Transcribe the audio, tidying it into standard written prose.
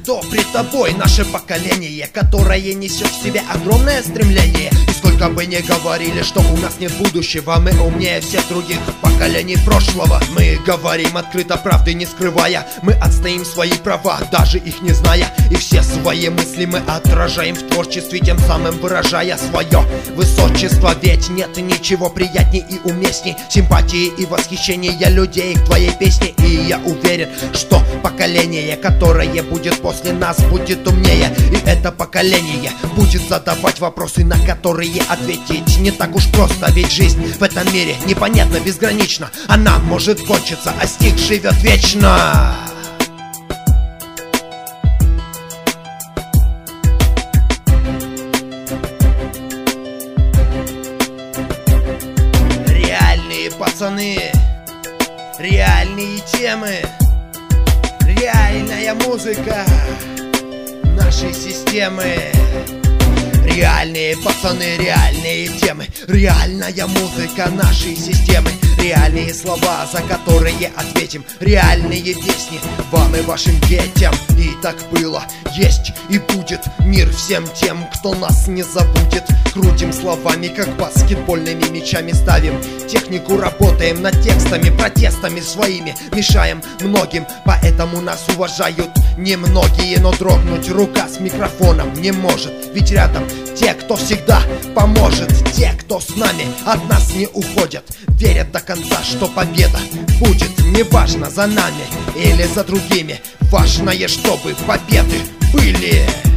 кто пред тобой? Наше поколение, которое несет в себе огромное стремление. И сколько бы ни говорили, что у нас нет будущего, мы умнее всех других поколений прошлого. Мы говорим открыто, правды не скрывая, мы отстоим свои права, даже их не зная. И все свои мысли мы отражаем в творчестве, тем самым выражая свое высочество. Ведь нет ничего приятней и уместней симпатии и восхищения людей к твоей песне. И я уверен, что поколение, которое будет после нас, будет умнее. И это поколение будет задавать вопросы, на которые ответить не так уж просто. Ведь жизнь в этом мире непонятна, безгранична. Она может кончиться, а стих живет вечно. Реальные пацаны, реальные темы, реальная музыка нашей системы. Реальные пацаны, реальные темы, реальная музыка нашей системы. Реальные слова, за которые ответим, реальные песни вам и вашим детям. И так было, есть и будет мир всем тем, кто нас не забудет. Крутим словами, как баскетбольными мячами ставим технику, работаем над текстами, протестами своими мешаем многим, поэтому нас уважают немногие. Но дрогнуть рука с микрофоном не может, ведь рядом те, кто всегда поможет, те, кто с нами, от нас не уходят, верят до конца, что победа будет. Неважно, за нами или за другими, важное, чтобы победы были.